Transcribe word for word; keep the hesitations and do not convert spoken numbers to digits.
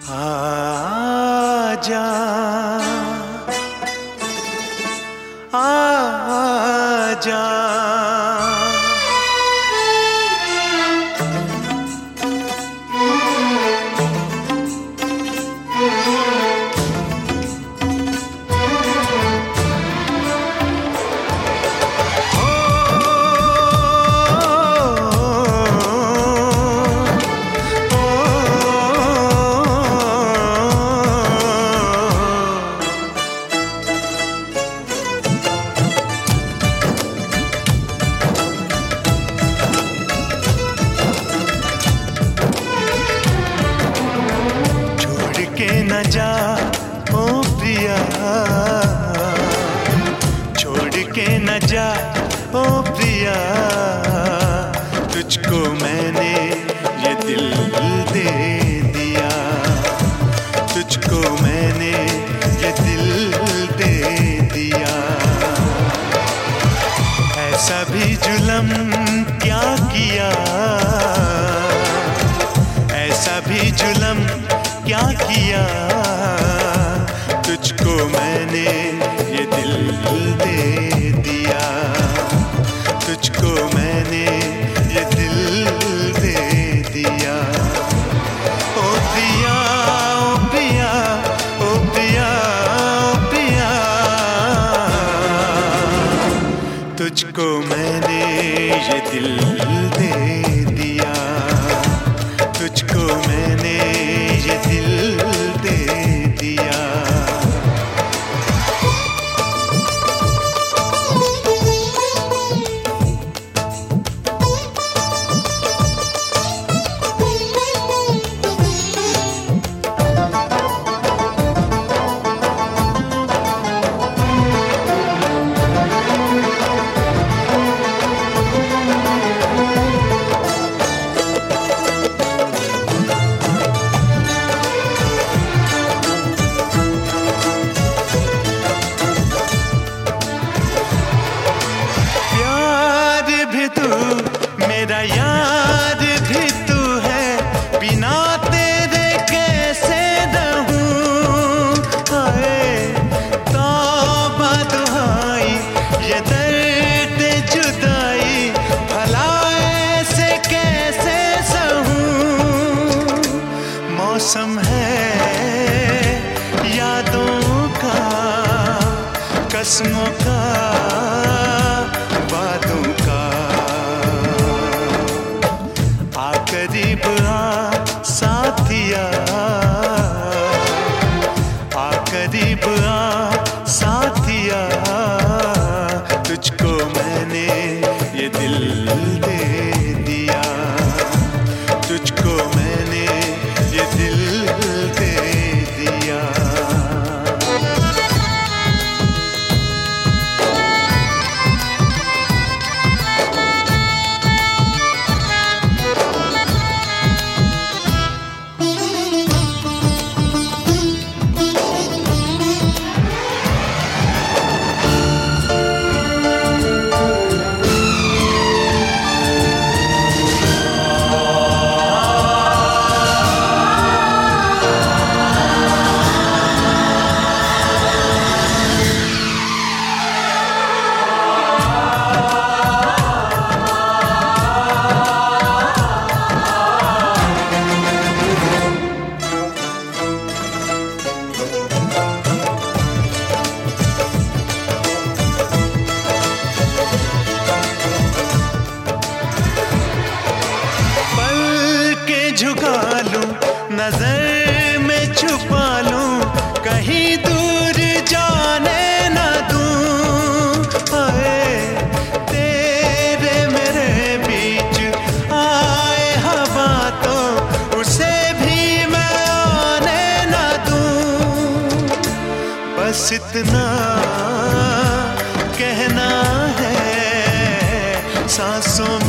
आजा आजा न जा ओ प्रिया, छोड़ के न जा ओ प्रिया, तुझको मैंने ये दिल दे दिया, तुझको मैंने ये दिल दे दिया। ऐसा भी जुल्म क्या किया, ऐसा भी जुल्म क्या किया, तुझको मैंने ये दिल दे दिया, तुझको मैंने ये दिल दे दिया। ओ पिया ओ पिया ओ पिया ओ पिया, तुझको मैंने ये दिल दे दिया, तुझको मैंने ये दिल दे दिया। मेरा यार भी तू है, बिना तेरे कैसे रहूं। हाय तौबा दुहाई ये दर्द जुदाई, भला ऐसे कैसे सहूं। मौसम है यादों का, कसमों का, बातों का। करीब आ साथिया, आ करीब आ साथिया, तुझको मैंने ये दिल दे दिया, तुझको मैंने ये दिल दे दिया। झुका लूं, नजर में छुपा लूं, कहीं दूर जाने न दूं। हाय तेरे मेरे बीच आए हवा तो उसे भी मैं आने न दूं। बस इतना कहना है सांसों